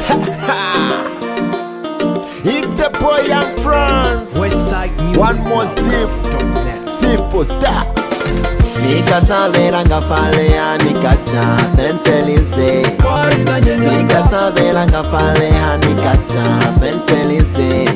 It's a boy Young France. Westside Music. One more Steve for star. Nikatavela ngafalea nikacha Saint Felice. Nikatavela ngafalea nikacha Saint Felice.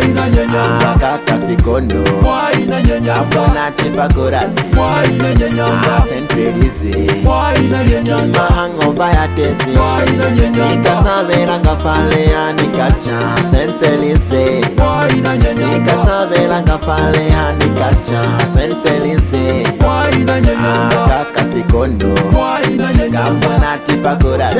Kaka sikondo Kapona tipa kurasi Saint Felice. Mahangova ya tesi. Nikatavela ngafalea nikacha Saint Felice. Nikatavela ngafalea nikacha Saint Felice. Kaka sikondo Kapona tipa kurasi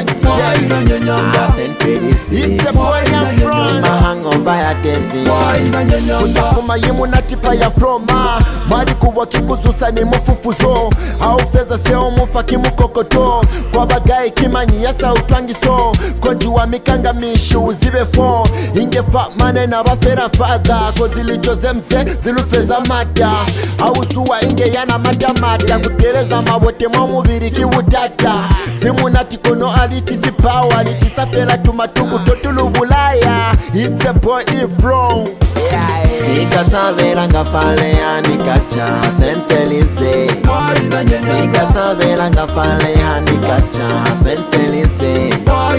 Saint Felice. It's a boy Young France. Mahangova ya tesi. Kusakuma yimu na tipa ya froma. Mali kuwa kikuzusa ni mufufuzo. Au feza seo mufa kimukokoto. Kwa bagayi kimanyi yasa utwangiso. Konji wa mikanga mishu zibe fo. Ingefa mane na bafera father. Kozi lichoze mse zilufeza mata. Au suwa inge yana mata. Kuteleza mabote mwa mubiri kiwutata. Zimu natikono alitisi power. Alitisa pela tumatuku totulu bulaya. It's a boy from Nikatavela ngafalea nikacha Saint Felice. Nikatavela ngafalea nikacha Saint Felice.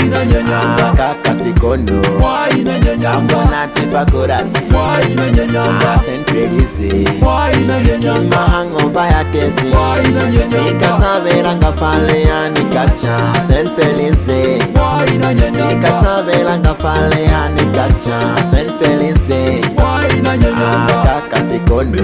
Kaka sikondo Kapona tipa kurasi Saint Felice. Mahangova ya tesi. Nikatavela ngafalea nikacha Saint Felice. Nikatavela ngafalea nikacha Saint Felice. Kaka sikondo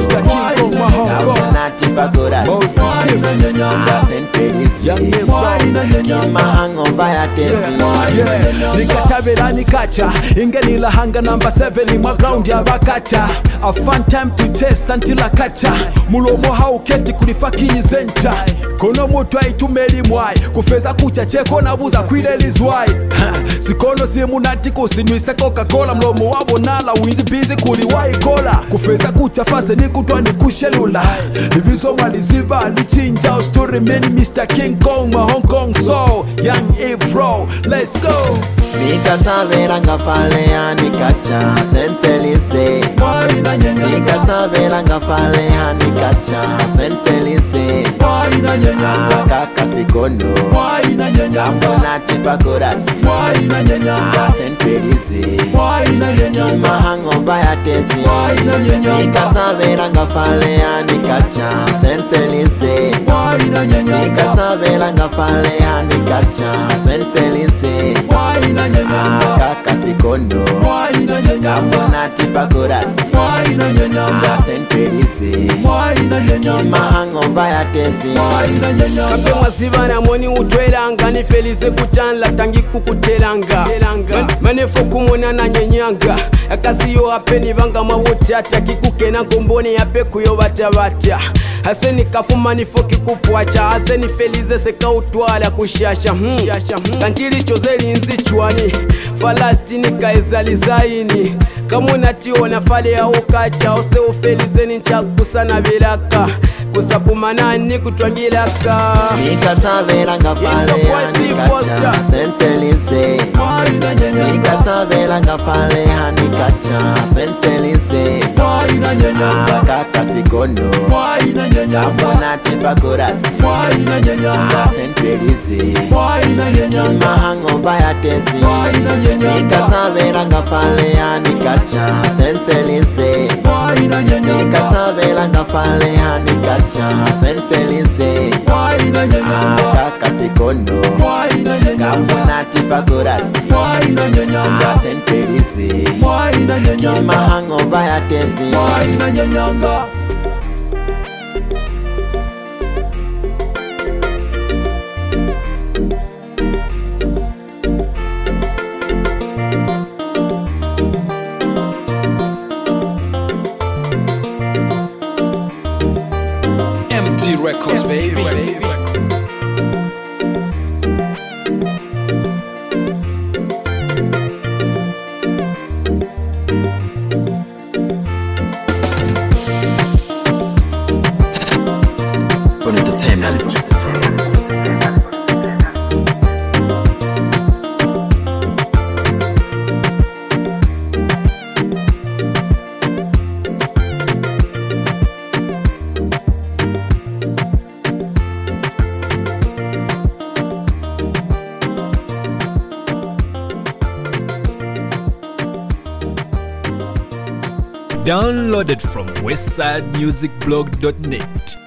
Kapona tipa kurasi Saint Felice. Mahangova ya tesi. Nikatavela nikacha ingeni la hanga number 7 mwa ground ya bakacha. A fun time to chase until akacha. Mulomo hauketi kulifakini zencha. Kono mutu aitumeli mwai kufeza kucha cheko na buza kwilelizwai. Sikono simu natiko sinuise Coca-Cola. Mlomo wabo nala winzi busy kuliwai kola. Kufeza kucha fase ni kutwa ni kushelula. Ibizo maliziva lichinja story many Mr. King Kong ma Hong Kong soul. Young Afro, let's go. Nikatavela ngafalea nikacha Saint Felice. Nikatavela ngafalea nikacha Saint Felice. Kaka sikondo Kapona tipa kurasi Saint Felice. Mahangova ya tesi. Nikatavela ngafalea nikacha Saint Felice. Nikatavela ngafalea nikacha Saint Felice. Kaka sikondo Kapona tipa kurasi Saint Felice. Mahangova ya tesi. Kape mwazivana mwoni utwelanga ni Felice kuchanla tangi kukutelanga. Manefo kumona na nyenyanga akasi yo apeni banga mawote ati kikukena ngomboni yape kuyo batabata. Haseni kafuma nifoki kupwacha. Haseni Felice seka utwala kushasha. Kantili chozeli nzi chwani Falastini kaezali zaini. Kamuna tiona fale ya ukacha. Ose ufelize ni nchakusana bilaka. Kusapumanani kutwangilaka. Nikatavela ngafalea nikacha Saint Felice. Nikatavela ngafalea nikacha Saint Felice. Kaka sikondo Kapona tipa kurasi Saint Felice. Mahangova ya tesi. Nikatavela ngafalea nikacha Saint Felice. Nikatavela ngafalea nikacha Saint Felice. Kaka sikondo Kapona tipa kurasi Saint Felice. Mahangova ya tesi. MD Records, baby. Downloaded from westsidemusicblog.net.